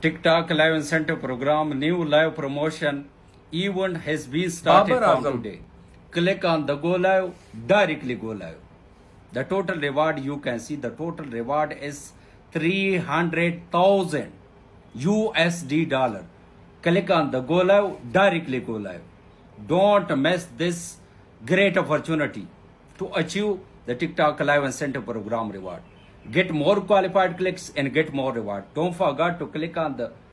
TikTok live incentive program, new live promotion event has been started Babar from Azam. today. Click on the go live, directly go live. The total reward you can see, the total reward is 300,000 USD dollar. Click on the go live, directly go live. Don't miss this great opportunity to achieve the TikTok live incentive program reward. Get more qualified clicks and get more reward. Don't forget to click on the